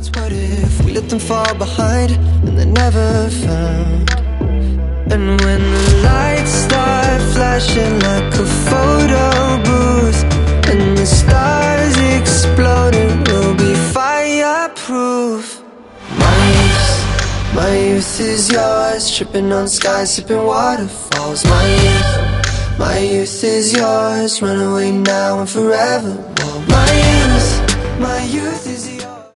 minds, what if we let them fall behind and they're never found? And when the lights start flashing like a photo booth and the stars exploding, we'll be fireproof. My youth is yours, tripping on skies, sipping waterfalls. My youth is yours, run away now and forever. My youth is yours.